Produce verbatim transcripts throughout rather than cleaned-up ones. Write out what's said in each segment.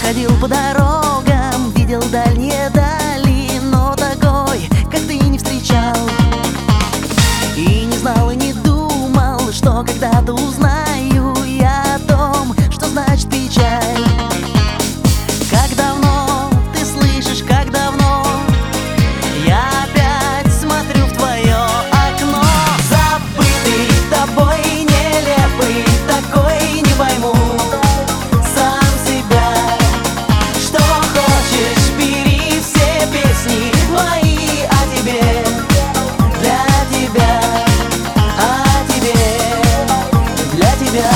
ходил по дорогам, видел дальние дали, но такой, как ты, не встречал. И не знал, и не думал, что когда-то узнаю я о том, что значит печаль. Как давно ты слышишь, как давно я опять смотрю в твое окно. Забытый тобой, нелепый такой, не пойму сам себя. Что хочешь, бери все песни мои о тебе, для тебя, о тебе, для тебя.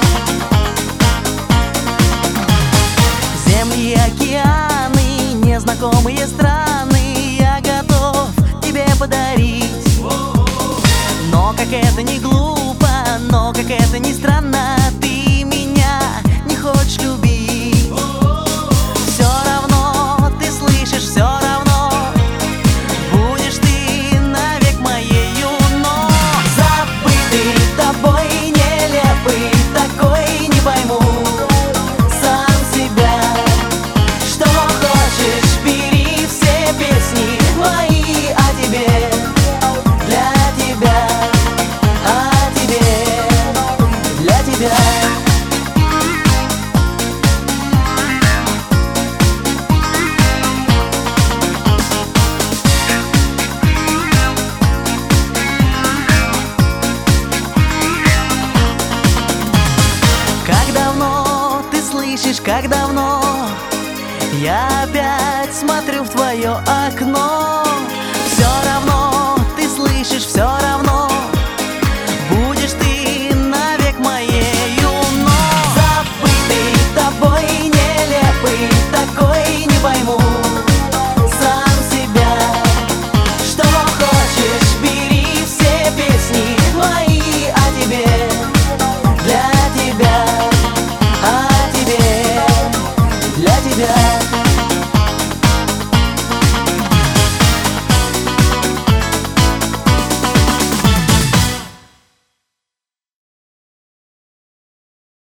Земли и океаны, незнакомые страны я готов тебе подарить. Но как это не глупо, но как это не странно, ты меня не хочешь любить. Все равно ты слышишь, все равно будешь ты навек моею. Но забытый тобой, нелепый такой, не пойму сам себя. Что хочешь, бери все песни мои о тебе, для тебя, о тебе, для тебя. Как давно ты слышишь, как давно я опять смотрю в твое окно. Все равно ты слышишь, все равно будешь ты навек моею. Но забытый тобой, нелепый такой, не пойму сам себя. Что хочешь, бери все песни мои о тебе, для тебя, о тебе, для тебя.